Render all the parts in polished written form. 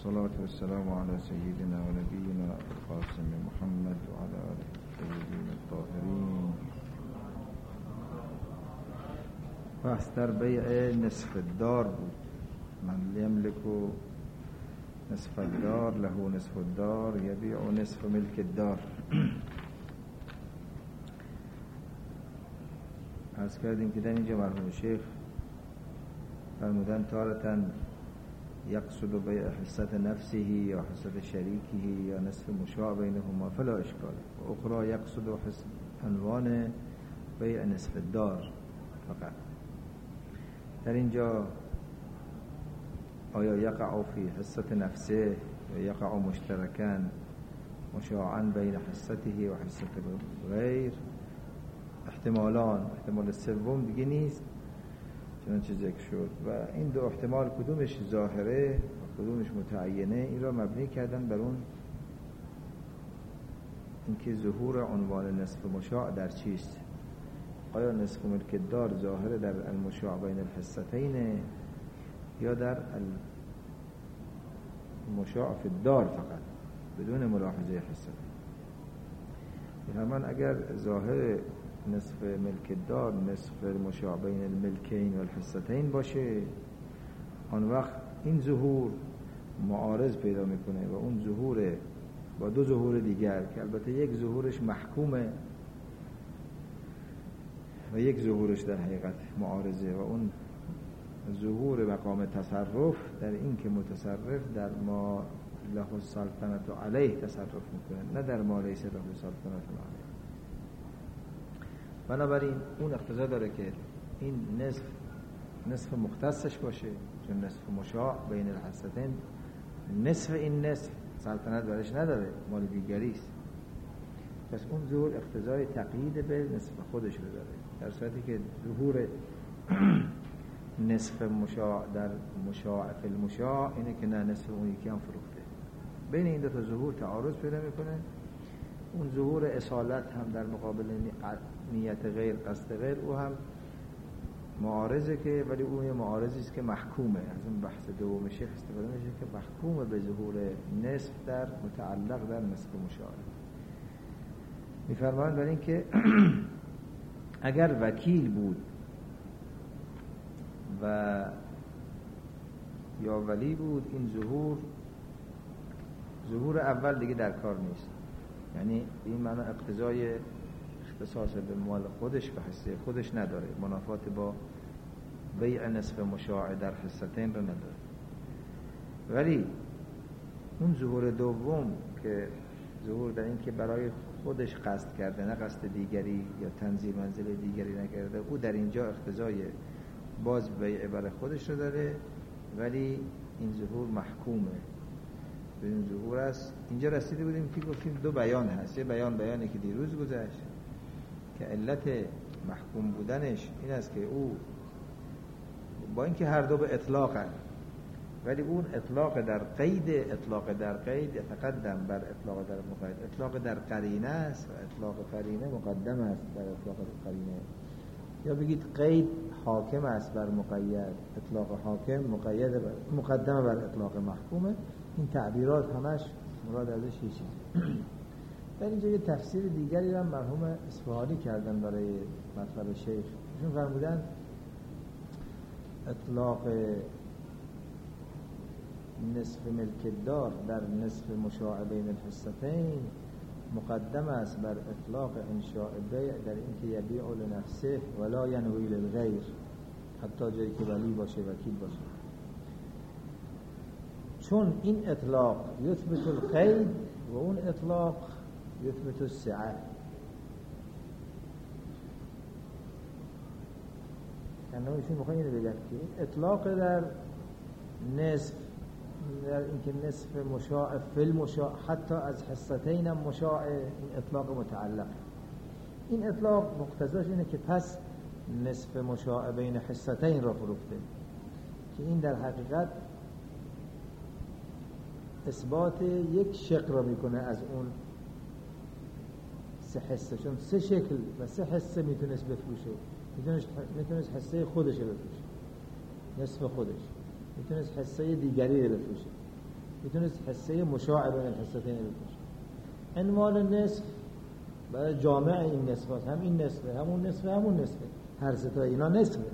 الصلاة والسلام على سيدنا ونبينا القاسم محمد وعلى آله الطيبين الطاهرين. بحث در بیع نصف الدار بود. من یملک نصف الدار له نصف الدار یبیع نصف ملک الدار. عرض کردیم که در اینجا مرحوم شیخ فرمودن تارتن یقصد بیع حصت نفسه یا حصت شریکه یا نصف مشاع بینهما فلا اشکال، و اخرى یقصد عنوان بیع نصف الدار فقط. در اینجا آیا یقع فی حصت نفسه یا یقع مشترکاً مشاعاً بین حصته و حصت غیر؟ احتمالان، احتمال سوم دیگه نیست چنانچه ذکر شد، و این دو احتمال کدومش ظاهره و کدومش متعینه این را مبنی کردن بر اون اینکه ظهور عنوان نصف مشاع در چیست. آیا نصف ملک الدار ظاهره در المشاع بین الحصتین یا در المشاع فی الدار فقط بدون ملاحظه حصتین؟ فرمان اگر ظاهر نصف ملک الدار نصف المشاع بین الملکین و الحصتین باشه، آن وقت این ظهور معارض پیدا میکنه و اون ظهور با دو ظهور دیگر که البته یک ظهورش محکومه و یک ظهورش در حقیقت معارضه، و اون ظهور مقام تصرف در این که متصرف در ما له السلطنت علیه تصرف میکنه، نه در ما لیس له السلطنت علیه. بنابراین اون اقتضا داره که این نصف مختصش باشه، چون نصف مشاع بین الحصتین نصف این نصف سلطنت برش نداره، مال دیگریست. پس اون ظهور اقتضای تقیید به نصف خودش رو داره، در صورتی که ظهور نصف مشاع در مشاع فی المشاع اینه که نه، نصف اون یکی هم فروخته. بین این دو تا ظهور تعارض پیدا میکنه. اون ظهور اصالت هم در مقابل نیت غیر قصد غیر او هم معارضه، که ولی اون یه معارضی است که محکومه. از اون بحث دوم شیخ استفاده میشه که محکومه به ظهور نصف در متعلق در نصف مشاع. میفرمایند برای این که اگر وکیل بود و یا ولی بود، این ظهور اول دیگه در کار نیست. یعنی این معنی اقتضای اختصاص به مال خودش و حصه خودش نداره، منافات با بیع نصف مشاع در حصتین رو نداره. ولی اون ظهور دوم که ظهور در این که برای خودش قصد کرده، نه قصد دیگری یا تنزیل منزل دیگری نکرده، او در اینجا اقتضای باز بیع برای خودش رو داره، ولی این ظهور محکومه. به این ظهور است. اینجا رسیده بودیم که گفتیم دو بیان هست. یه بیانی که دیروز گذشت که علت محکوم بودنش این است که او با اینکه هر دو به اطلاق هست، ولی اون اطلاق در قید یتقدم بر اطلاق در مقید. اطلاق در قرینه است و اطلاق قرینه مقدم است بر اطلاق قرینه، یا بگید قید حاکم است بر مقید، اطلاق حاکم مقدم بر اطلاق محکومه. این تعبیرات همش مراد ازش یه چیزی. در اینجا یه تفسیر دیگری هم مرحوم اصفهانی کردن برای مطلب شیخ. ایشون فرمودن اطلاق نصف ملک الدار در نصف مشاع بین الحصتین مقدم است بر اطلاق انشاء بیع در اینکه یبیع لنفسه ولا ینوی للغیر، حتی جایی که ولی باشه، وکیل باشه، چون این اطلاق یثبت القید و اون اطلاق یثبت السعه. یعنی ایشون میخوان اینو بگن که این اطلاق در نصف، در اینکه نصف مشاع فی المشاع حتی از حصتین هم مشاع، این اطلاق متعلق. این اطلاق مقتضاش اینه که پس نصف مشاع بین حصتین را فروخته، که این در حقیقت اثبات یک شق را میکنه از اون سه حصه، چون سه شکل و سه حصه میتونست بفروشه. میتونست حصه خودش رو بفروشه، نصف خودش، میتونست حصه دیگری رو بفروشه. میتونست حصه مشاع بین الحصتین بکشه. عنوان نصف برای جامع این نصفات، هم این نصفه، همون نصفه، همون نصفه، هر سه تا اینا نصفه.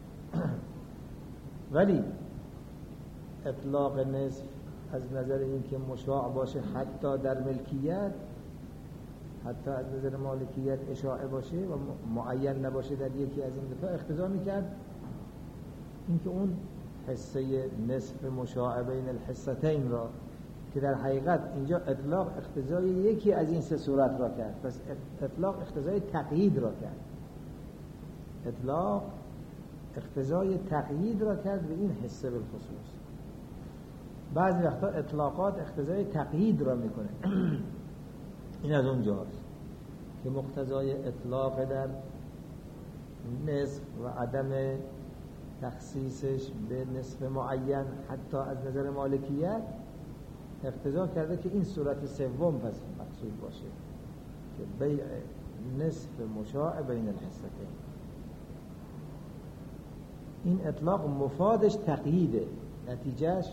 ولی اطلاق نصف از نظر این که مشاع باشه حتی در ملکیت، حتی از نظر مالکیت اشاعه باشه و معین نباشه در یکی از این دو تا، اقتضا میکرد اینکه اون حصه نصف مشاع بین الحصتین را که در حقیقت اینجا اطلاق اقتضای یکی از این سه صورت را کرد، پس اطلاق اقتضای تقیید را کرد. اطلاق اقتضای تقیید را کرد به این حصه بالخصوص. بعضی وقتا اطلاقات اقتضای تقیید را میکنه. این از اونجاست که مقتضای اطلاق در نصف و عدم تخصیصش به نصف معین حتی از نظر مالکیت اقتضا کرده که این صورت سوم پس مقصود باشه که بیع نصف مشاع بین الحصتین. این اطلاق مفادش تقییده، نتیجهش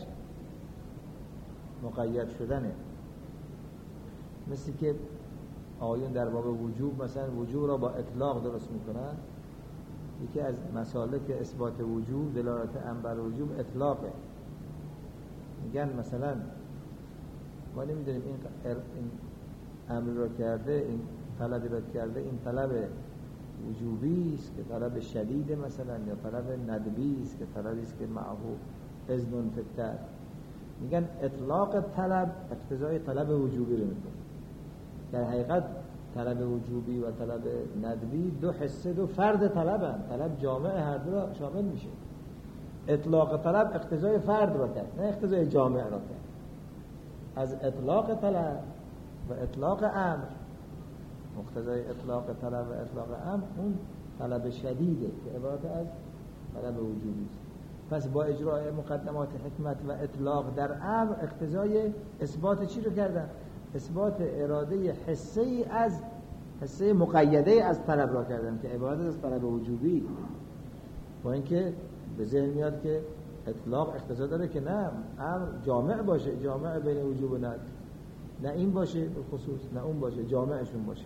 مقید شدنه. مثل که آیون در باب وجوب مثلا وجوب را با اطلاق درست میکنن. یکی از مسالک اثبات وجوب، دلالت امر بر وجوب اطلاقه. میگن مثلا ما نمیدونیم این امر را کرده، این طلبی را کرده، این طلب وجوبی است که طلب شدیده مثلا، یا طلب ندبی است که طلبی است که معه اذن فتر. میگن اطلاق طلب اقتضای طلب وجوبی رو میکنه. در حقیقت طلب وجوبی و طلب ندبی دو حصه، دو فرد طلبن، طلب جامع هر دو را شامل میشه. اطلاق طلب اقتضای فرد را کرد، نه اقتضای جامع را کرد. از اطلاق طلب و اطلاق امر، مقتضای اطلاق طلب و اطلاق امر اون طلب شدیده که عبارت از طلب وجوبی است. پس با اجرای مقدمات حکمت و اطلاق در امر اقتضای اثبات چی رو کردن؟ اثبات اراده حسه از حسه مقیده از طلب را کردن که عبارت از طلب وجوبی. با اینکه به ذهن میاد که اطلاق اقتضا داره که نه امر جامع باشه، جامع بین وجوب و ندب، نه این باشه به خصوص نه اون باشه، جامعشون باشه.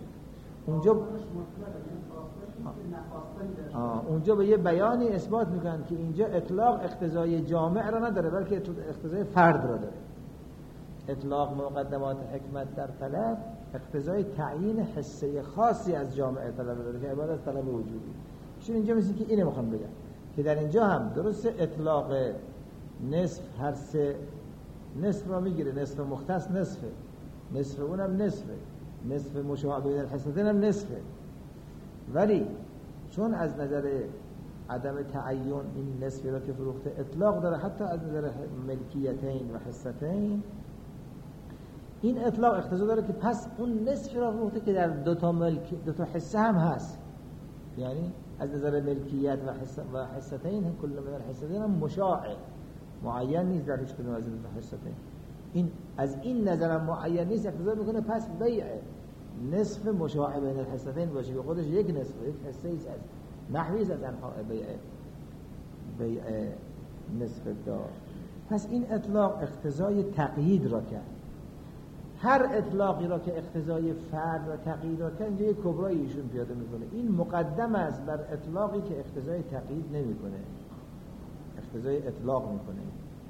اونجا به یه بیانی اثبات میکنن که اینجا اطلاق اقتضای جامع را نداره بلکه اقتضای فرد را داره. اطلاق مقدمات حکمت در طلب اقتضای تعیین حصه خاصی از جامع طلب داره که عبارت از طلب وجوبی. چون اینجا مثل که اینه میخوام بگم که در اینجا هم درست اطلاق نصف هر سه نصف را میگیره، نصف مختص نصفه، نصف اونم نصفه، نصف مشابه بین الحصتین هم نصفه. ولی چون از نظر عدم تعین این نصفی را که فروخته اطلاق داره حتی از نظر ملکیتین و حصتین، این اطلاق اقتضا داره که پس اون نصفی را فروخته که در دو تا حصه هم هست، یعنی از نظر ملکیت و حصتین کل من الحصتین هم مشاع معین نیست در هیچ کدوم از این دو حصتین. این از این نظر معین نیست، اقتضا میکنه پس بیع نصف مشاع بین الحصتین باشه که خودش یک نصف، یک حصه ایست از نحوی از انواع بیع نصف دار. پس این اطلاق اقتضای تقیید را کرد. هر اطلاقی را که اقتضای فرد و تقیید را کرد اینجا یک کبرای ایشون پیاده میکنه. این مقدم است بر اطلاقی که اقتضای تقیید نمیکنه، اقتضای اطلاق میکنه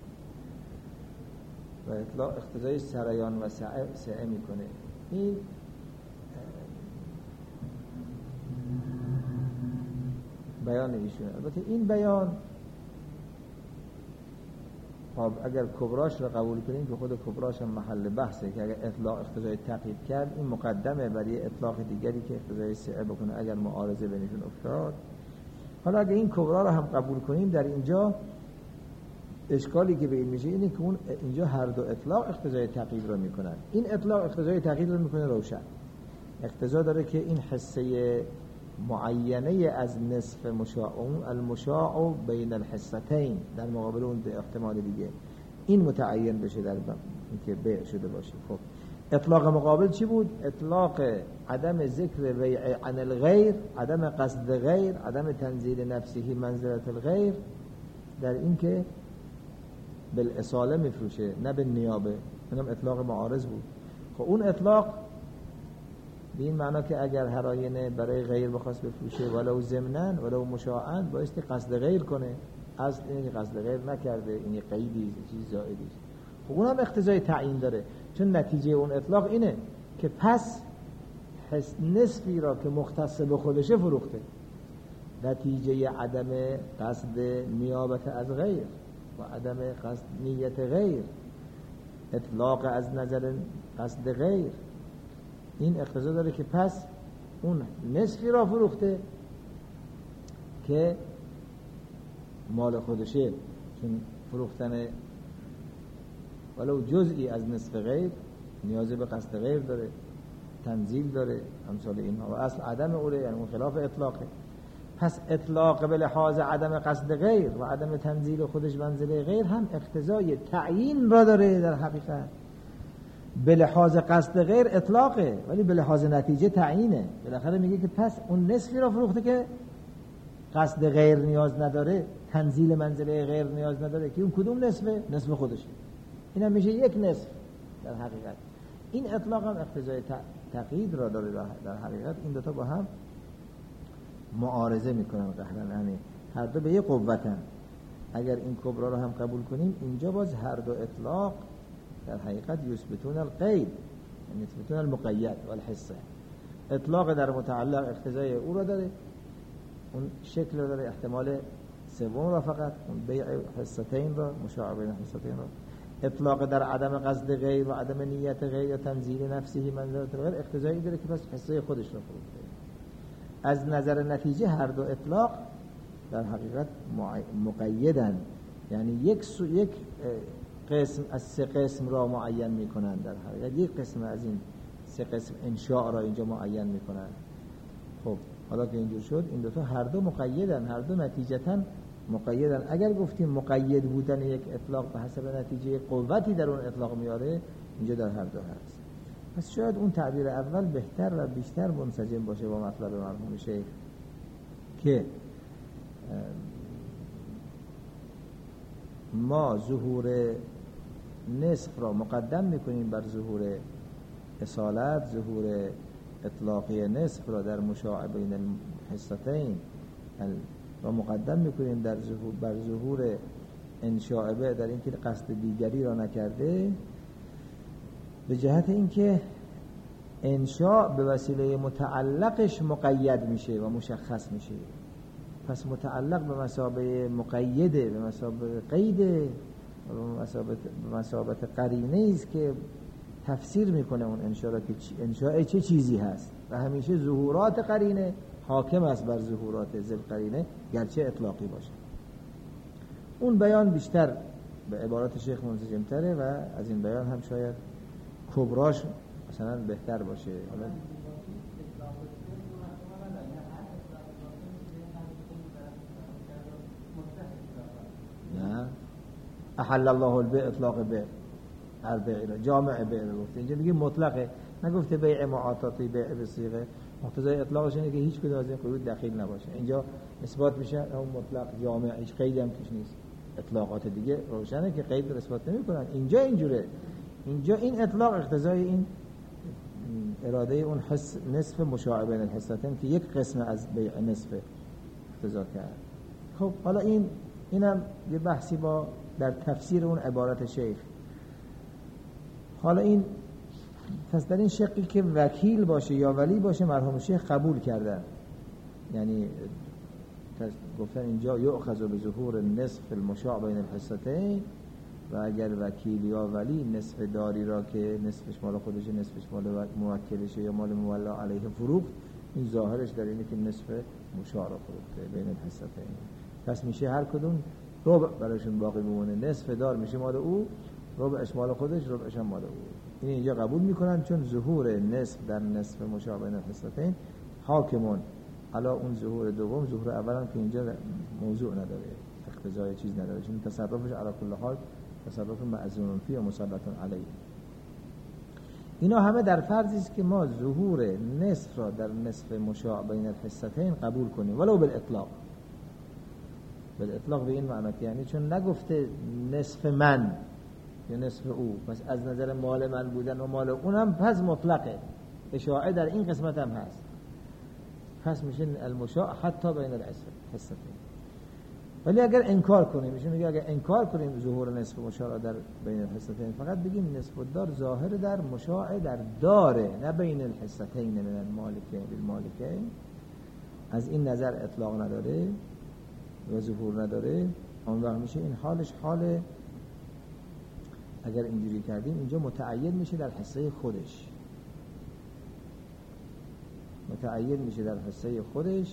و اطلاق اقتضای سریان و سعه میکنه. این بیان ایشونه. البته این بیان خب اگر کبراش رو قبول کنیم که خود کبراش هم محل بحثه که اگر اطلاق اقتضای تقیید کرد این مقدمه برای اطلاق دیگری که اقتضای سعه بکنه اگر معارضه بینشون افتاد. حالا اگر این کبرا رو هم قبول کنیم در اینجا اشکالی که به این میشه اینه که اون اینجا هر دو اطلاق اقتضای تقیید رو میکنن. این اطلاق اقتضای تقیید رو میکنه روشن، اقتضا داره که این حصه معینه از نصف مشاع، المشاع بین الحصتین در مقابل اون احتمال دیگه این متعین بشه در اینکه بیع شده باشه. خب اطلاق مقابل چی بود؟ اطلاق عدم ذکر بیع عن الغیر، عدم قصد غیر، عدم تنزیل نفسه منزلت الغیر، در این که بالاصاله میفروشه نه به نیابه، اینم اطلاق معارض بود. خب اون اطلاق به این معنا که اگر هر آینه برای غیر بخواست بفروشه ولو ضمناً ولو مشاعاً بایستی قصد غیر کنه، اصل اینه که قصد غیر نکرده، این یه قیدی چیز زائدی. خب اونم اقتضای تعیین داره، چون نتیجه اون اطلاق اینه که پس نصفی را که مختص به خودشه فروخته، نتیجه عدم قصد نیابت از غیر و عدم قصد نیت غیر، اطلاق از نظر قصد غیر، این اقتضا داره که پس اون نصفی را فروخته که مال خودشه، چون فروختن ولو جزئی از نصف غیر نیاز به قصد غیر داره، تنزیل داره، امثال اینها، و اصل عدم اوله یعنی اون خلاف اطلاقه. پس اطلاق به لحاظ عدم قصد غیر و عدم تنزیل خودش منزله غیر هم اقتضای تعیین را داره در حقیقت. به لحاظ قصد غیر اطلاقه ولی به لحاظ نتیجه تعیینه. بالاخره میگه که پس اون نصفی را فروخته که قصد غیر نیاز نداره، تنزیل منزله غیر نیاز نداره، که اون کدوم نصفه؟ نصف خودشه. این هم میشه یک نصف در حقیقت. این اطلاق هم اقتضای تقیید را داره در حقیقت. این دوتا با هم معارضه میکنن قهرن، یعنی هر دو به یک قوتن. اگر این کبرا رو هم قبول کنیم اینجا باز هر دو اطلاق در حقیقت یثبتون القید، یعنی یثبتون المقید والحصه. اطلاق در متعلق اقتضای او را داره، اون شکل را داره، احتمال سوم را فقط، اون بیع حصتین را، مشاع بین حصتین را. اطلاق در عدم قصد غیر و عدم نیت غیر یا تنزیل نفسه منزلت غیر اقتضایی داره که پس حصه خودش را فروخته. از نظر نتیجه هر دو اطلاق در حقیقت مقیدن، یعنی یک قسم از سه قسم را معین میکنن. در حقیقت یک قسم از این سه قسم انشاء را اینجا معین میکنن. خب حالا که اینجور شد این دوتا هر دو مقیدن، هر دو نتیجتاً مقیدن. اگر گفتیم مقید بودن یک اطلاق به حسب نتیجه قوتی در اون اطلاق میاره، اینجا در هر دو هست. پس شاید اون تعبیر اول بهتر و بیشتر منسجم باشه با مطلب مرحوم شیخ که ما ظهور نصف را مقدم میکنیم بر ظهور اصالت، ظهور اطلاقی نصف را در مشاع بین الحصتین را مقدم میکنیم بر ظهور انشاء به، در اینکه قصد دیگری را نکرده، به جهت اینکه انشاء به وسیله متعلقش مقید میشه و مشخص میشه. پس متعلق به مثابه مقیده، به مثابه قیده، به مثابه قرینه است که تفسیر میکنه اون انشاء را که انشاء چه چیزی هست، و همیشه ظهورات قرینه حاکم است بر ظهورات ذل قرینه گرچه اطلاقی باشه. اون بیان بیشتر به عبارات شیخ منسجم تره و از این بیان هم شاید کبراش مثلا بهتر باشه. حالا نه احل الله البیع اطلاق بیع، هر بیع جامع بیع گفته، اینجا میگه مطلقه، نگفته بیع معاطاتی بیع به صیغه. مقتضای اطلاقش اینه که هیچ کدوم از این قیود دخیل نباشه. اینجا اثبات میشه اون مطلق جامع، هیچ قیدی هم توش نیست. اطلاقات دیگه روشنه که قید رو اثبات نمیکنن. اینجا اینجوره، اینجا این اطلاق اقتضای این اراده اون حس نصف مشاع بین الحصتین که یک قسم از بیع نصف اقتضا کرد. خب حالا اینم یه بحثی با در تفسیر اون عبارت شیخ. حالا این پس در این شقی که وکیل باشه یا ولی باشه مرحوم شیخ قبول کردن، یعنی گفتن اینجا یؤخذ به ظهور نصف المشاع بین الحصتین، و اگر وکیل یا ولی نصف داری را که نصفش مال خودشه نصفش مال موکلشه یا مال مولا علیه فروخت، این ظاهرش در اینه که نصف مشاع را فروخته بین الحصتین. پس میشه هر کدوم ربع براشون باقی بمونه، نصف دار میشه مال او، ربعش مال خودش، ربعش هم مال او. این اینجا قبول میکنن چون ظهور نصف در نصف مشاع بین الحصتین حاکمون علا اون ظهور دوم، ظهور اول هم که اینجا موضوع نداره، اقتضای چیز نداره، چون تصرفش علی کل حال تصرف معزون فی و مسلط علیه. اینا همه در فرضی است که ما ظهور نصف را در نصف مشاع بین الحصتین قبول کنیم ولو بالاطلاق. به اطلاق به این معنی که یعنی چون نگفته نصف من یا نصف او، پس از نظر مال من بودن و مال اونم پس مطلقه. اشاعه در این قسمت هم هست، پس میشه المشاع حتی بین الحصتین. ولی اگر انکار کنیم، میشه اگر انکار کنیم ظهور نصف مشاع در بین الحصتین، فقط بگیم نصف الدار ظاهر در مشاع در داره، نه بین الحصتین من المالکین بالمالکین. از این نظر اطلاق نداره و ظهور نداره. اون وقت میشه این حالش حال، اگر اینجوری کردیم اینجا متعین میشه در حصه خودش، متعین میشه در حصه خودش،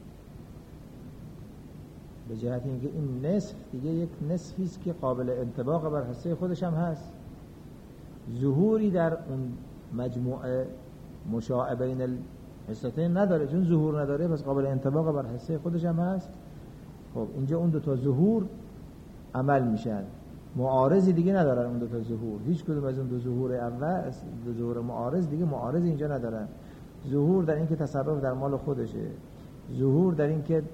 به جهت اینکه این نصف دیگه یک نصفی است که قابل انطباق بر حصه خودش هم هست. ظهوری در اون مجموعه مشاع بین الحصتین نداره، چون ظهور نداره پس قابل انطباق بر حصه خودش هم هست. خب اینجا اون دو تا ظهور عمل میشن، معارضی دیگه ندارن اون دو تا ظهور. هیچ کدوم از اون دو ظهور اول، دو ظهور معارض دیگه معارض اینجا ندارن. ظهور در این که تصرف در مال خودشه، ظهور در این که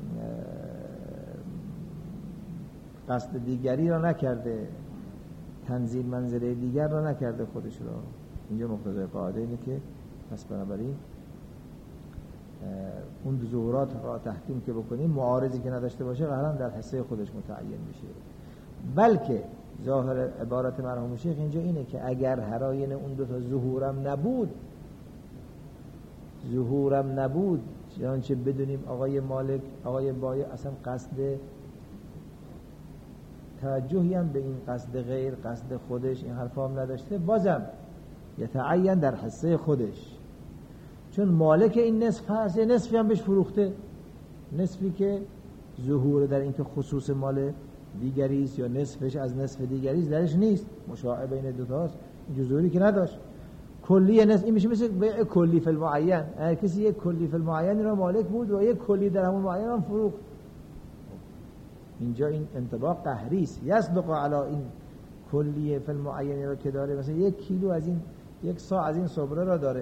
قصد دیگری را نکرده، تنزیل منزله دیگر را نکرده خودش را. اینجا مقتضای قاعده اینه که پس بنابراین اون دو ظهورات را تحکیم که بکنیم، معارضی که نداشته باشه قهرم در حصه خودش متعین میشه. بلکه ظاهر عبارت مرحوم شیخ اینجا اینه که اگر هراین اون دو تا ظهورم نبود چنانچه بدونیم آقای مالک، آقای بایع اصلا قصد توجهی هم به این قصد غیر، قصد خودش این حرفا هم نداشته، بازم یتعین در حصه خودش، چون مالک این نصف هست. یه نصفی هم بهش فروخته، نصفی که ظهور در این که خصوص مال دیگری است یا نصفش از نصف دیگری است درش نیست، مشاع بین دو تاست، این ظهوری که نداشت. کلی نصف این میشه مثل بیع کلی فی المعین. اگر کسی یک کلی فی المعین را مالک بود و یک کلی در همون معین هم فروخت، اینجا این انطباق قهری است. یصدق علی این کلی فی المعین را که داره، مثلا 1 کیلو از این، 1 صاع از این صبره را داره،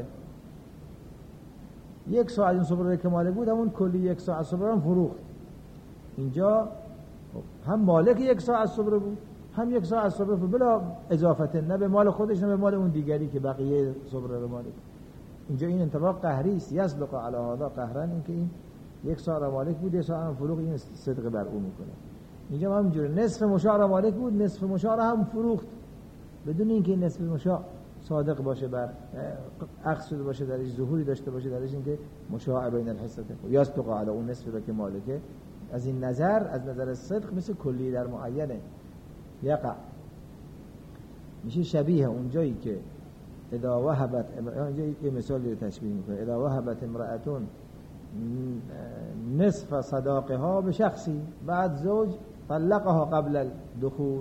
1 صاع از این صبره که مالک بود همون کلی 1 صاع از صبره هم فروخت. اینجا هم مالک 1 صاع از صبره بود، هم 1 صاع از صبره بلا اضافه، نه به مال خودش نه به مال اون دیگری که بقیه صبره رو مالک. اینجا این انطباق قهری است. یصدق علی هذا قهرا، این که این 1 صاع را مالک بود، 1 صاع هم فروخت، این صدق بر او میکنه. اینجا هم همینجوره، نصف مشاع را مالک بود، نصف مشاع را هم فروخت، بدون اینکه این نصف مشاع صادق باشه، بر عکس شده باشه، درش ظهوری داشته باشه، درش اینکه مشاع بین الحصتین یصدق علی اون نصف را که مالکه. از این نظر، از نظر صدق مثل کلی در معینه یقع، میشه شبیه اونجایی که اذا وهبت، اینجا یه مثالی رو تشبیه میکنه، اذا وهبت امرأتون نصف صداقها به شخصی بعد زوج طلقها قبل الدخول.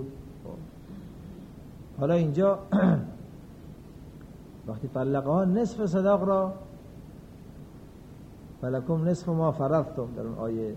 حالا اینجا وقتی طلقها نصف صداق را، فلکم نصف ما فرضتم، در اون آیه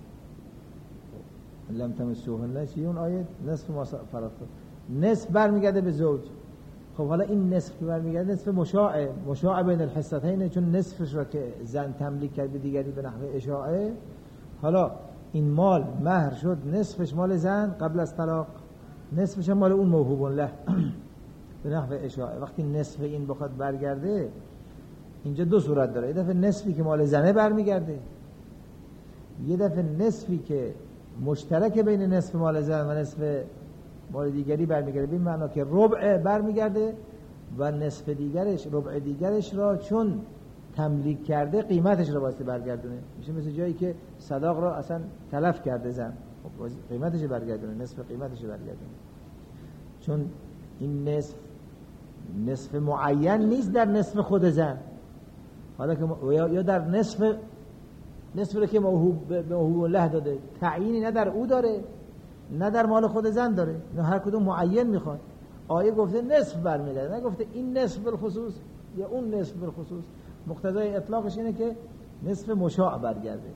لم تمسوهن، چی اون آیه نصف ما فرضتم، نصف برمیگرده به زوج. خب حالا این نصف که برمیگرده نصف مشاع بین الحصتین، چون نصفش را که زن تملیک کرد به دیگری به نحو اشاعه، حالا این مال مهر شد نصفش مال زن قبل از طلاق، نصفش مال اون موهوب له به نحو اشاعه. وقتی نصف این بخواد برگرده، اینجا دو صورت داره، یه دفعه نصفی که مال زنه برمیگرده، یه دفعه نصفی که مشترک بین نصف مال زن و نصف مال دیگری برمیگرده، به این معنا که ربع برمیگرده و نصف دیگرش، ربع دیگرش را چون تملیک کرده قیمتش را واسه برگردونه. میشه مثل جایی که صداق را اصلا تلف کرده زن، خب قیمتش برگردونه، نصف قیمتش برگردونه، چون این نصف معین نیست در نصف خود زن، حالا که یا در نصف رو که موهوب له داده، تعیینی نه در او داره نه در مال خود زن داره، نه هر کدوم معین میخواد. آیه گفته نصف برمیگرده، نه گفته این نصف بالخصوص یا اون نصف بالخصوص. مقتضای اطلاقش اینه که نصف مشاع برگرده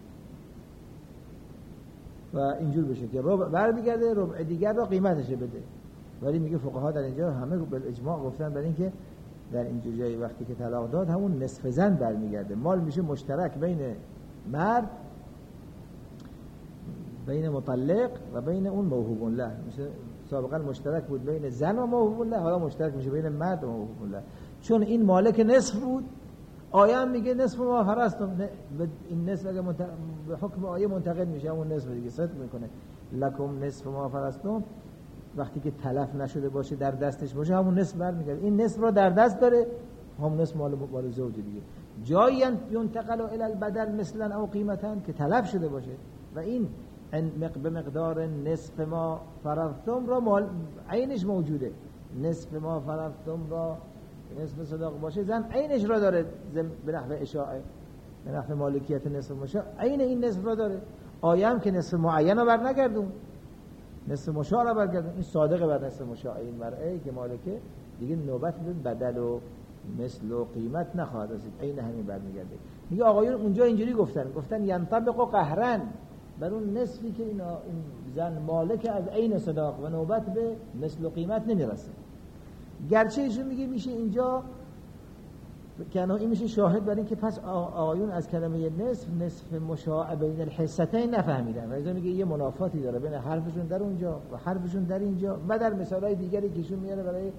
و اینجور بشه که ربع برمیگرده، ربع دیگر را قیمتش بده. ولی میگه فقها در اینجا همه بالاجماع گفتن برای اینکه در اینجور جایی وقتی که طلاق داد همون نصف زن برمیگرده، مال میشه مشترک بین مرد بین مطلق و بین اون موهوب له. مثل سابقا مشترک بود بین زن و موهوب له، حالا مشترک میشه بین مرد و موهوب له. چون این مالک نصف بود، آیه هم میگه نصف ما فرستم، این نصف اگه به حکم آیه منتقل میشه اون نصف دیگه صدق میکنه. لکم نصف ما فرستم، وقتی که تلف نشده باشه در دستش باشه همون نصف برمیگرده. این نصف رو در دست داره، همون نصف مال زوج دیگه. جایی ينتقل الى البدل مثلا او قیمتا که تلف شده باشه و این به مقدار نصف ما فرضتم را عینش موجوده. نصف ما فرضتم را نصف صداق باشه، زن عینش را داره به نحو اشاعه، به نحو مالکیت نصف مشاع عین این نصف را داره. آیه هم که نصف معین رو برنگردون، نصف مشاع را برگردون، این صادقه بر نصف مشاع. این مرعی که مالکه دیگه نوبت به بدل و مثل و قیمت نخواهد رسید، عین همین برمیگرده. میگه آقایون اونجا اینجوری گفتن ینطبق قهرا بر اون نصفی که این زن مالک از عین صداق و نوبت به مثل و قیمت نمیرسه. گرچه ایشون میگه میشه اینجا که این میشه شاهد بر این که پس آقایون از کلمه نصف مشاع بین الحصتین نفهمیدن و ایشون میگه یه منافاتی داره بین حرفشون در اونجا و حرفشون در اینجا و در مثالهای دیگری که ایشون میاره برای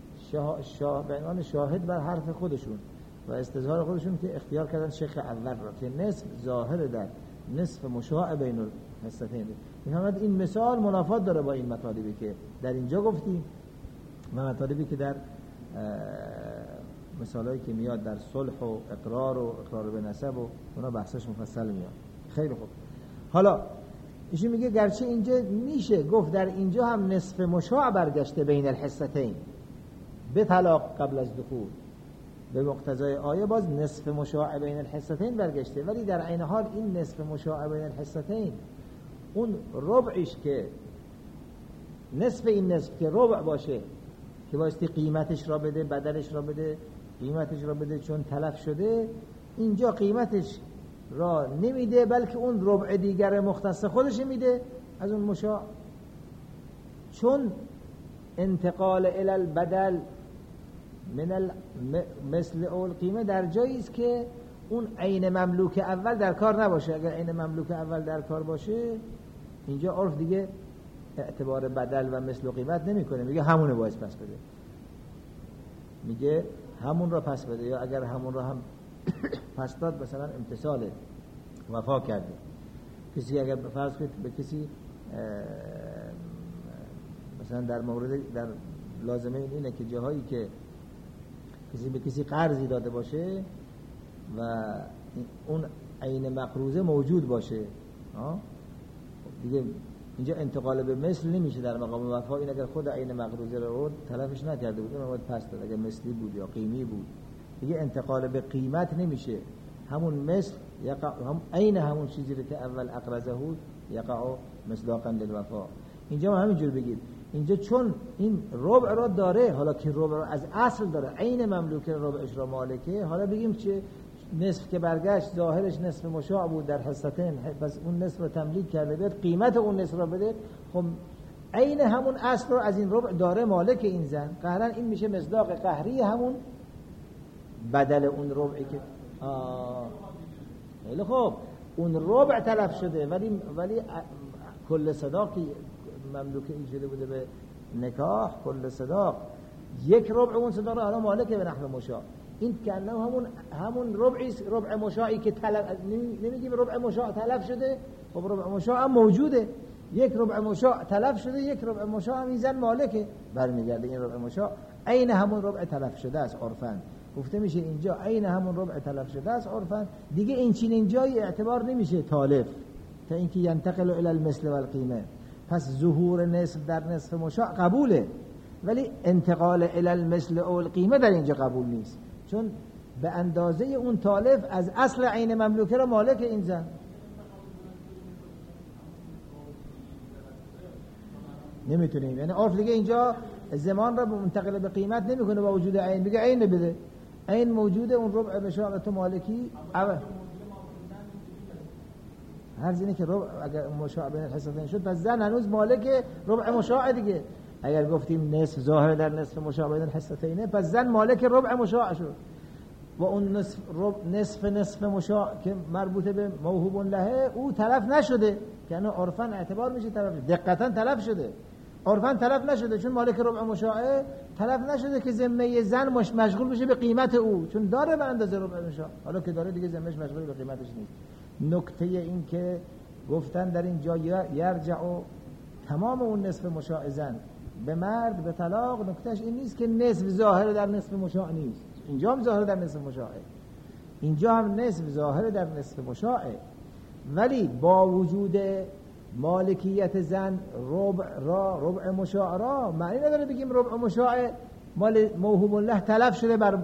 به عنوان شاهد بر حرف خودشون و استظهار خودشون که اختیار کردن شیخ اول را که نصف ظاهر در نصف مشاع بین الحصتین. این مثال منافات داره با این مطالبی که در اینجا گفتیم و مطالبی که در مثالایی که میاد در صلح و اقرار به نسب و اونا بحثش مفصل میاد. خیلی خوب. حالا ایشون میگه گرچه اینجا میشه گفت در اینجا هم نصف مشاع برگشته بین الحصتین به طلاق قبل از دخول، به مقتضای آیه باز نصف مشاع بین الحصتین برگشته، ولی در عین حال این نصف مشاع بین الحصتین اون ربعش که نصف این نصف که ربع باشه که بایستی قیمتش را بده، بدلش را بده، قیمتش را بده چون تلف شده، اینجا قیمتش را نمیده بلکه اون ربع دیگر مختص خودش میده از اون مشاع، چون انتقال الى البدل من مثل اول قیمه در جایی است که اون عین مملوک اول در کار نباشه. اگر عین مملوک اول در کار باشه اینجا عرف دیگه اعتبار بدل و مثل و قیمت نمیکنه، میگه همونه باید پس بده، میگه همون را پس بده، یا اگر همون را هم پس داد مثلا امتثال وفا کرده. کسی اگر فرض کنید به کسی مثلا در مورد در لازمه اینه که جاهایی که کسی به کسی قرضی داده باشه و اون عین مقروضه موجود باشه دیگه اینجا انتقال به مثل نمیشه در مقام وفا. این اگر خود عین مقروضه رو تلفش نکرده بود اون باید پس داد، اگر مثلی بود یا قیمی بود دیگه انتقال به قیمت نمیشه، همون مثل یقع هم عین همون چیزی رو که اول اقرضه بود یقع مصداقا للوفا. اینجا هم همینجور بگید، اینجا چون این ربع را داره، حالا که ربع را از اصل داره عین مملوک ربعش را مالکه، حالا بگیم چه نصف که برگشت ظاهرش نصف مشاع بود در حصتین، پس اون نصف رو تملیک کرده بیاد قیمت اون نصف را بده، خب عین همون اصل رو از این ربع داره مالک این زن، قهرن این میشه مصداق قهری همون بدل اون ربعی که خیلی خوب اون ربع تلف شده ولی کل صداقی مملوک این شده بوده به نکاح، کل صداق یک ربع اون صداق را مالکه به نحو مشاع. این که همون ربع مشاعی که تلف، نمیگیم ربع مشاع تلف شده، خب ربع مشاع هم موجوده، یک ربع مشاع تلف شده، یک ربع مشاع هم این زن مالکه، برمیگرده این ربع مشاع عین همون ربع تلف شده است عرفاً. گفته میشه اینجا عین همون ربع تلف شده است عرفاً، دیگه این چنین جایی اعتبار نمیشه تالف تا اینکه ینتقل الی المثل والقیمه. پس ظهور نصف در نصف مشاع قبوله، ولی انتقال الی المثل او القیمه در اینجا قبول نیست، چون به اندازه اون تالف از اصل عین مملوکه را مالک این زن. نمیتونیم، یعنی عرف دیگه اینجا زمان را منتقل به قیمت نمیکنه با وجود عین، میگه عین بده، عین موجوده، اون ربع مشاع تو مالکی اول هر زینه که ربع اگر مشاع بین الحصتین شد پس زن هنوز مالک ربع مشاع دیگه. اگر گفتیم نصف ظاهر در نصف مشاع بین الحصتین پس زن مالک ربع مشاع شد و اون نصف مشاع که مربوط به موهوب له او تلف نشده که نه عرفاً اعتبار میشه تلف، دقیقاً تلف شده، عرفاً تلف نشده، چون مالک ربع مشاعه تلف نشده که ذمه زن مشغول بشه به قیمت او، چون داره به اندازه ربع مشاع، حالا که داره دیگه ذمهش مشغول به قیمتش نیست. نکته این که گفتن در این جا یرجع تمام اون نصف مشاع زن به مرد به طلاق، نکتهش این نیست که نصف ظاهر در نصف مشاع نیست، اینجا هم ظاهر در نصف مشاعه، اینجا هم نصف ظاهر در نصف مشاعه، ولی با وجود مالکیت زن ربع مشاع را معنی نداره بگیم ربع مشاع مال موهوم الله تلف شده بر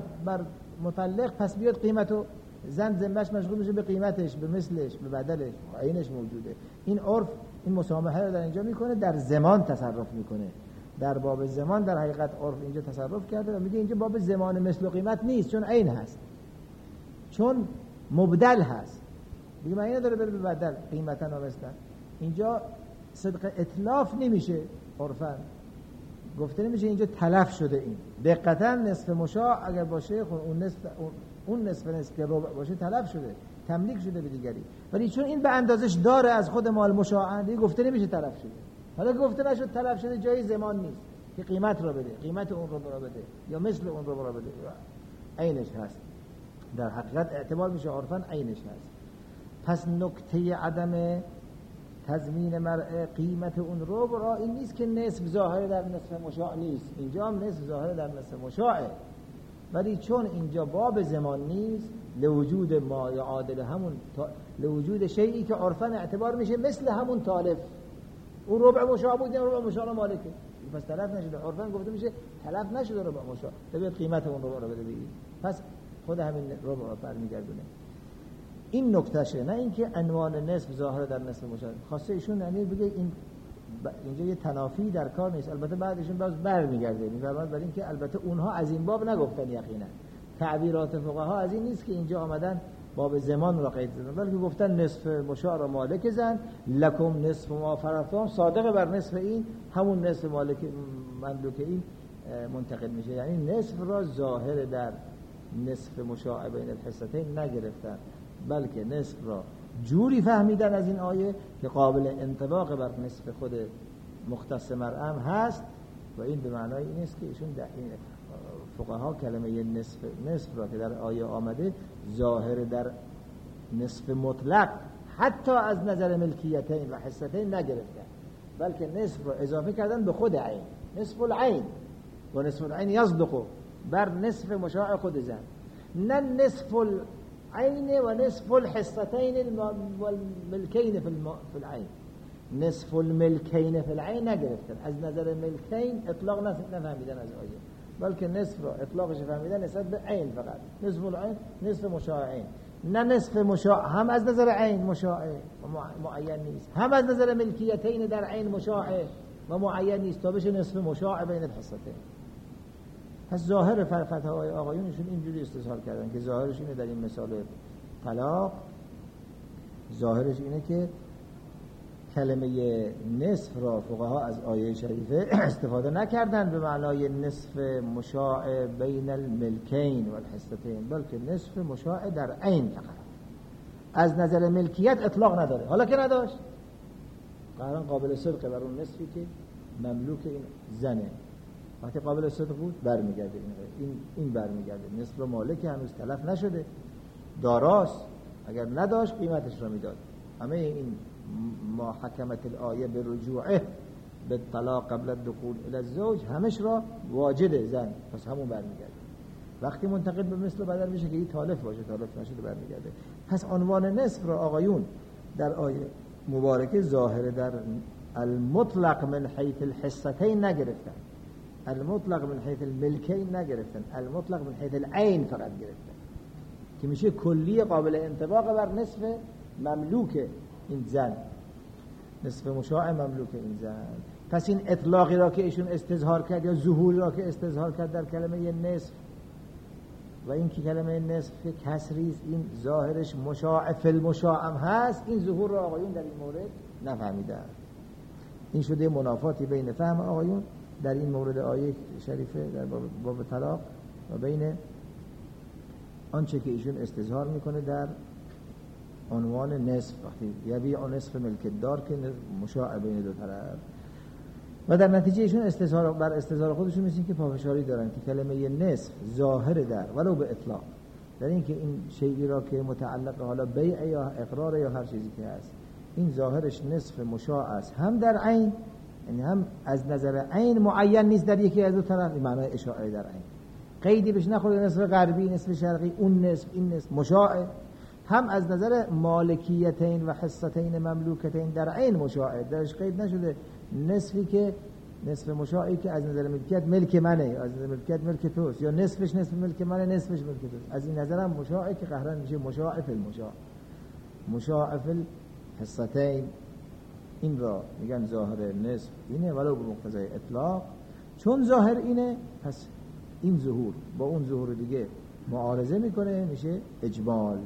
مطلق، پس بیاد قیمتو زن ذمهش مشغول میشه به قیمتش، به مثلش، به بدلش، عینش موجوده. این عرف این مسامحه رو در اینجا میکنه، در زمان تصرف میکنه، در باب زمان در حقیقت عرف اینجا تصرف کرده و میگه اینجا باب زمان مثل و قیمت نیست، چون عین هست، چون مبدل هست، دیگه معنی نداره بره به بدل قیمتا و مثلا. اینجا صدق اتلاف نمیشه، عرفاً گفته نمیشه اینجا تلف شده. این دقیقاً نصف مشاع اگر باشه اون نصف که ربع باشه تلف شده، تملیک شده به دیگری، ولی چون این به اندازش داره از خود مال مشاع دیگه گفته نمیشه تلف شده. حالا گفته نشد تلف شده، جای زمان نیست که قیمت را بده، قیمت اون رو بده یا مثل اون رو بده، عینش هست، در حقیقت اعتبار میشه عرفاً عینش هست. پس نکته عدم تضمین مرء قیمت اون ربع را این نیست که نصف ظاهر در نصف مشاع نیست، اینجا هم نصف ظاهر در نصف مشاعه، ولی چون اینجا باب زمان نیست، لوجود ما یعادل همون لوجود شیئی که عرفاً اعتبار میشه مثل همون تالف، اون ربع مشاع بود، این ربع مشاع مالکه، پس تلف نشده، عرفاً گفته میشه تلف نشده ربع مشاع، ببین قیمت اون ربع رو بده بگید، پس خود همین ربع رو برمیگردونه. این نکتهشه، نه اینکه عنوان نصف ظاهر در نصف مشاع. خواسته ایشون یعنی بگه اینجا یه تنافی در کار نیست، البته بعدشون باز برمیگرده میفرماد برای اینکه البته اونها از این باب نگفتن، یقینا تعبیرات فقها از این نیست که اینجا آمدن باب زمان را قید زدن، بلکه گفتن نصف مشاع را مالک زن، لکم نصف ما فرضتم، صادق بر نصف این همون نصف مالک مملوک این منتقل میشه، یعنی نصف را ظاهر در نصف مشاع بین الحصتین نگرفتن، بلکه نصف را جوری فهمیدن از این آیه که قابل انطباق بر نصف خود مختص مرأم هست، و این به معنای این است که ایشون در این فقها کلمه نصف را که در آیه آمده ظاهر در نصف مطلق حتی از نظر ملکیتین و حصتین نگرفتن، بلکه نصف را اضافه کردن به خود عین، نصف العین، و نصف العین یصدق بر نصف مشاع خود زن، نه نصف العین و نصف الحصتین والملکین فی العین، نصف الملکین فی العین نگرفتن، از نظر ملکین اطلاق نفهمیدن از آیه، بلکه نصف را اطلاقش فهمیدن نسبت به عین فقط، نصف العین نصف مشاع عین، نه نصف مشاع هم از نظر عین مشاع معین نیست، هم از نظر ملکیتین در عین مشاع و معین نیست تا بشه نصف مشاع بین الحصتین. پس ظاهر فتاوای آقایونشون اینجوری استظهار کردن که ظاهرش اینه در این مثال طلاق، ظاهرش اینه که کلمه نصف را فقها از آیه شریفه استفاده نکردن به معنای نصف مشاع بین الملکین و الحصتین، بلکه نصف مشاع در عین فقط، از نظر ملکیت اطلاق نداره، حالا که نداشت قرار قابل صدق بر اون نصفی که مملوک این زنه، وقتی قابل صدق بود برمیگرده، این برمیگرده، نصف مالک هنوز تلف نشده، داراست، اگر نداشت قیمتش رو میداد. همه این ما حکمت الآیه به رجوعه به طلاق قبل الدخول الی الزوج همش را واجد زن، پس همون برمیگرده. وقتی منتقل به مثل بدل میشه که این تالف باشه، تالف نشده برمیگرده. پس عنوان نصف را آقایون در آیه مبارکه ظاهر در المطلق من حیث الحصتین نگرفتن، المطلق من حیث الملکین نگرفتن، المطلق من حیث العین فقط گرفتن که میشه کلی قابل انطباق بر نصف مملوک این زن، نصف مشاع مملوک این زن. پس این اطلاقی را که ایشون استظهار کرد یا ظهوری را که استظهار کرد در کلمه نصف و این که کلمه نصف کسری است، این ظاهرش مشاع فی المشاع هم هست، این ظهور را آقایون در این مورد نفهمیدن. این شده منافاتی بین فهم آقایون در این مورد آیه شریفه در باب طلاق و بین آنچه که ایشون استظهار میکنه در عنوان نصف وقتی یبیع نصف ملک دار که مشاع بین دو طرف و در نتیجه ایشون استظهار خودشون مثل که پافشاری دارن که کلمه نصف ظاهر در ولو به اطلاق در این که این شیئی را که متعلق حالا بیع یا اقرار یا هر چیزی که هست این ظاهرش نصف مشاع است، هم در عین یعنی هم از نظر عین معین نیست در یکی از دو طرف، این معنای اشاعه در عین قیدی بهش نخورده نصف غربی نصف شرقی اون نصف این نصف مشاع، هم از نظر مالکیتین و حصتین مملوکتین در عین مشاع درش قید نشده نصفی که نصف مشاعی که از نظر ملکیت ملک منه یا از نظر ملکیت ملک توست یا نصفش نصف ملک منه نصفش ملک توست، از این نظر هم مشاعی که قهرن میشه مشاع فی المشاع مشاع فی الحصتین، این را میگن ظاهر نصف اینه ولو به مقتضای اطلاق، چون ظاهر اینه پس این ظهور با اون ظهور دیگه معارضه میکنه میشه اجمال.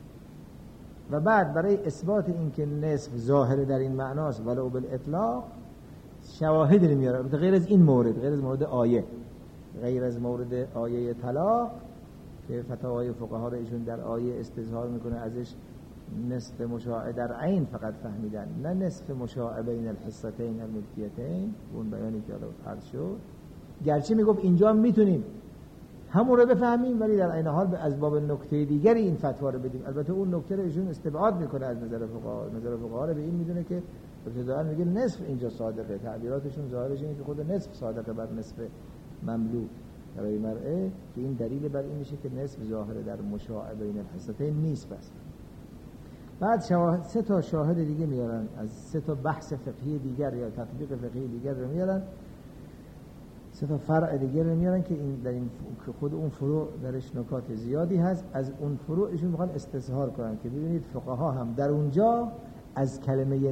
و بعد برای اثبات این که نصف ظاهر در این معناست ولو بالاطلاق شواهدی میاره غیر از این مورد، غیر از مورد آیه، غیر از مورد آیه طلاق که فتاوای فقها را ایشون در آیه استظهار میکنه ازش نصف مشاع در عین فقط فهمیدن، نه نصف مشاع بین الحصتین الملکیتین اون بیانی که الان عرض شد، گرچه میگفت اینجا میتونیم همون رو بفهمیم ولی در عین حال از باب نکته دیگری این فتوا رو بدیم. البته اون نکته رو ایشون استبعاد میکنه از نظر فقها، نظر فقها رو به این میدونه که ابتداء میگه نصف اینجا صادقه، تعبیراتشون ظاهرش اینه که خود نصف صادقه بر نصف مملوک برای مرئه که این دلیل بر این میشه که نصف ظاهره در مشاع بین الحصتین نیست. بس بعد سه تا شاهد دیگه میارن از سه تا بحث فقهی دیگر یا تطبیق فقهی دیگر رو میارن، سه تا فرع دیگر رو میارن که این در این خود اون فروع درش نکات زیادی هست، از اون فروع ایشون میخوان استظهار کنن که ببینید فقها هم در اونجا از کلمه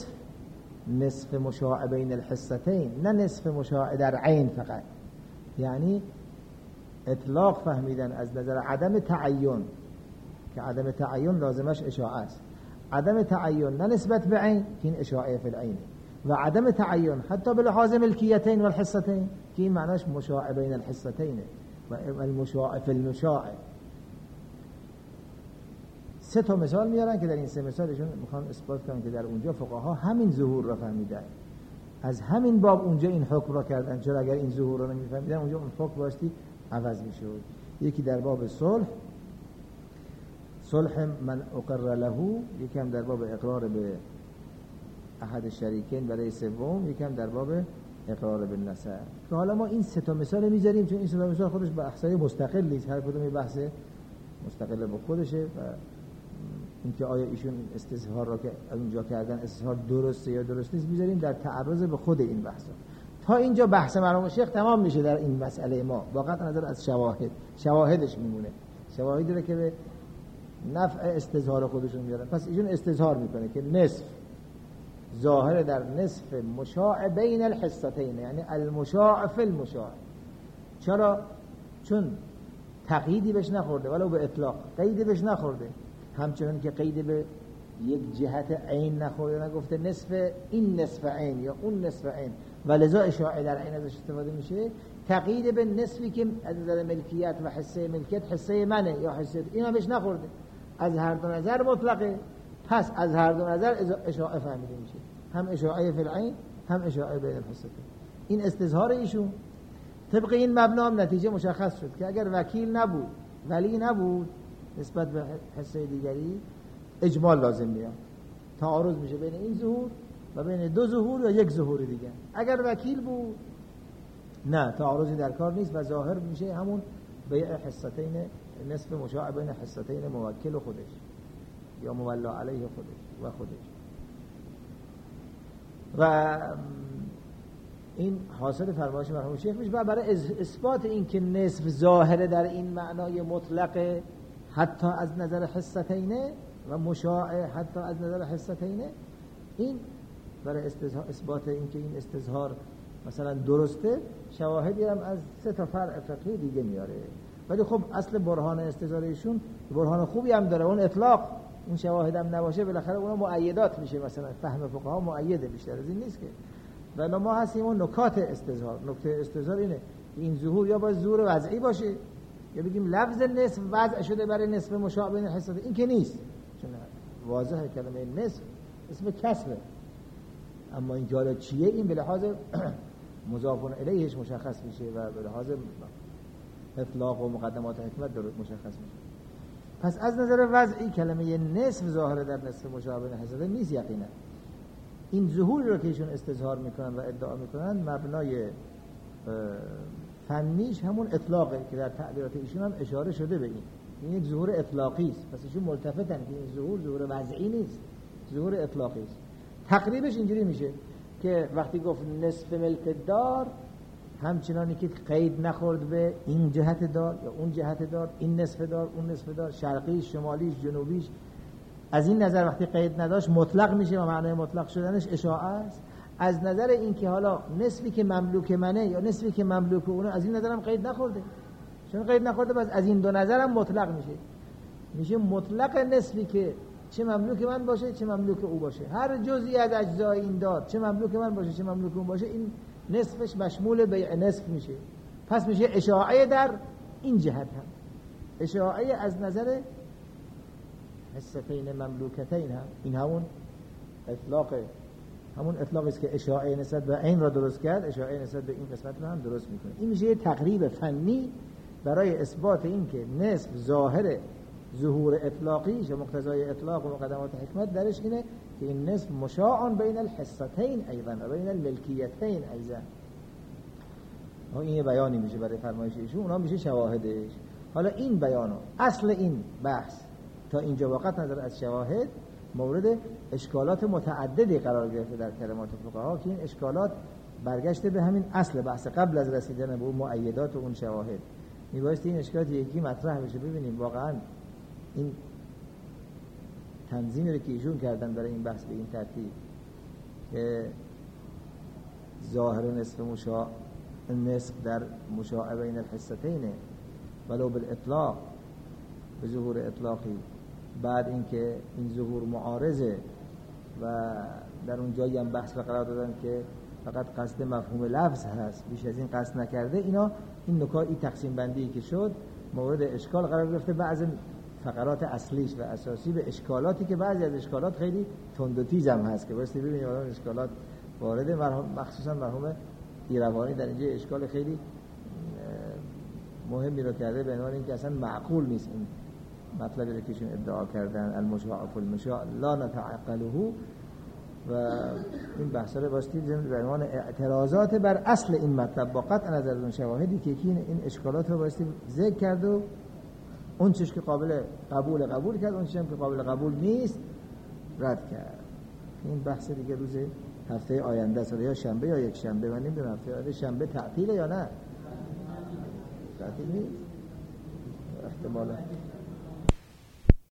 نصف مشاع بین الحصتین نه نصف مشاع در عین فقط، یعنی اطلاق فهمیدن از نظر عدم تعین که عدم تعین لازمش اشاعه است، عدم تعین نه نسبت به عین که این اشاعه فی العین و عدم تعین حتی به لحاظ ملکیتین و الحصتین که این معناش مشاع بین الحصتین و المشاع فی المشاع. سه تا مثال میارن که در این سه مثالشون میخوان اثبات کنن که در اونجا فقها همین ظهور را فهمیدن، از همین باب اونجا این حکم را کردن، چرا اگر این ظهور را نمیفهمیدن اونجا اون حکم واسطی عوض میشد. یکی در باب صلح من اقر له، یکم در باب اقرار به احد الشریکین برای سوم، یکم در باب اقرار به نسب. که حالا ما این سه تا مثال میذاریم چون این سه تا مثال خودش بحثای مستقلی است، هر کدوم بحث مستقل به خودشه و اینکه آیا ایشون استظهار را که اونجا کردن استظهار درسته یا درست نیست میذاریم در تعرض به خود این بحثا. تا اینجا بحث مرحوم شیخ تمام میشه در این مسئله ما، واقعا نظر از شواهدش میمونه، شواهدی رو که به نفع استظهار خودشون میارن. پس ایشون استظهار میکنه که نصف ظاهر در نصف مشاع بین الحصتین یعنی المشاع فی المشاع. چرا؟ چون تقییدی بهش نخورده ولو به اطلاق، قیدی بهش نخورده، همچنان که قید به یک جهت عین نخورده، نگفته نصف این نصف عین یا اون نصف عین ولذا اشاعه در عین ازش استفاده میشه. تقیید به نصفی که از نظر ملکیت و حصه ملکیت حصه منه یا حصه اینا بهش نخورده، از هر دو نظر مطلقه، پس از هر دو نظر اشاعه فهمیده میشه، هم اشاعه فی العین هم اشاعه بین الحصتین. این استظهار ایشون طبق این مبنا هم نتیجه مشخص شد که اگر وکیل نبود ولی نبود نسبت به حصه دیگری اجمال لازم میاد، تعارض میشه بین این ظهور و بین دو ظهور یا یک ظهور دیگه. اگر وکیل بود نه تعارضی در کار نیست و ظاهر میشه همون بیع حصتین نصف مشاع بین حصتین موکل و خودش یا مولا علیه خودش و این حاصل فرمایش مرحوم شیخ میشه. و برای اثبات این که نصف ظاهره در این معنای مطلق حتی از نظر حصتین و مشاع حتی از نظر حصتین، این برای اثبات این که این استظهار مثلا درسته شواهدی هم از سه تا فرع فقهی دیگه میاره. ولی خب اصل برهان استظهارشون برهان خوبی هم داره، اون اطلاق اون شواهد هم نباشه بالاخره اونا مؤیدات میشه، مثلا فهم فقها مؤیده، بیشتر از این نیست که. ولی ما هستیم اون نکات استظهار. نکته استظهار اینه این ظهور یا باید ظهور وضعی باشه یا بگیم لفظ نصف وضع شده برای نصف مشاع بین حصتین، این که نیست، چون واضحه کلمه نصف اسم کسره، اما این حالا چیه این به لحاظ مضاف الیهش مشخص میشه و به لحاظ اطلاق و مقدمات حکمت درست مشخص میشه. پس از نظر وضعی کلمه نصف ظاهره در نصف مشابه حسده نیست یقینا. این ظهوری رو که ایشون استظهار میکنن و ادعا میکنن مبنای فنیش همون اطلاقه که در تعبیرات ایشون هم اشاره شده به این یک ظهور اطلاقی است. پس ایشون ملتفتن که این ظهور وضعی نیست، ظهور اطلاقی است. تقریبش اینجوری میشه که وقتی گفت نصف ملک دار همچنانی که قید نخورد به این جهت دار یا اون جهت دار، این نصف دار اون نصف دار، شرقیش شمالیش جنوبیش، از این نظر وقتی قید نداشت مطلق میشه و معنای مطلق شدنش اشاعه است. از نظر این که حالا نصفی که مملوک منه یا نصفی که مملوک اونه از این نظرم قید نخورده، چون قید نخورده پس از این دو نظرم مطلق میشه مطلق نصفی که چه مملوک من باشه چه مملوک او باشه، هر جزئی از اجزای این داد چه مملوک من باشه چه مملوک اون باشه این نصفش مشمول بیع نصف میشه. پس میشه اشاعه در این جهت هم، اشاعه از نظر حصتین مملوکتین هم، این همون اطلاق است که اشاعه نسبت به این را درست کرد، اشاعه نسبت به این قسمت رو هم درست میکنه. این میشه یه تقریب فنی برای اثبات این که نصف ظاهر ظهور اطلاقی و مقتضای اطلاق و مقدمات حکمت درش اینه که این نصف مشاع بین الحصتین ایضا و بین الملکیتین ایضا. این یه بیانی میشه برای فرمایش ایشون، اونا میشه شواهدش. حالا این بیانو اصل این بحث تا اینجا وقت نظر از شواهد مورد اشکالات متعددی قرار گرفته در کلمات فقها که این اشکالات برگشته به همین اصل بحث قبل از رسیدن به اون مؤیدات و اون شواهد. میبایستی این اشکالات یکی مطرح بشه ببینیم واقعا این تنظیمی رو که ایشون کردن برای این بحث به این ترتیب که ظاهر نصف در مشاع بین الحصتین ولو بالاطلاق به ظهور اطلاقی، بعد اینکه این ظهور معارضه و در اون جایی هم بحث قرار دادن که فقط قصد مفهوم لفظ هست بیش از این قصد نکرده، این نکات این تقسیم بندی که شد مورد اشکال قرار گرفته بعض فقرات اصلیش و اساسی به اشکالاتی که بعضی از اشکالات خیلی تند و تیز هم هست که بایستی ببینید الان اشکالات وارد مخصوصا مرحوم ایروانی در اینجا اشکال خیلی مهمی رو کرده به عنوان اینکه اصلا معقول نیست این مطلبی رو که ایشون ادعا کردن المشاع فی المشاع لا نتعقله و این بحثا رو بایستی به عنوان اعتراضات بر اصل این مطلب با قطع نظر از شواهدی که این اشکالات رو بایستی ذکر کرد و اون چیزی که قابل قبول کرد، اون چیزی که قابل قبول نیست رد کرد. این بحث دیگه روز هفته آینده است، یا شنبه یا یک شنبه، من نمیدونم هفته آینده شنبه تعطیله یا نه تعطیل نیست احتمالا.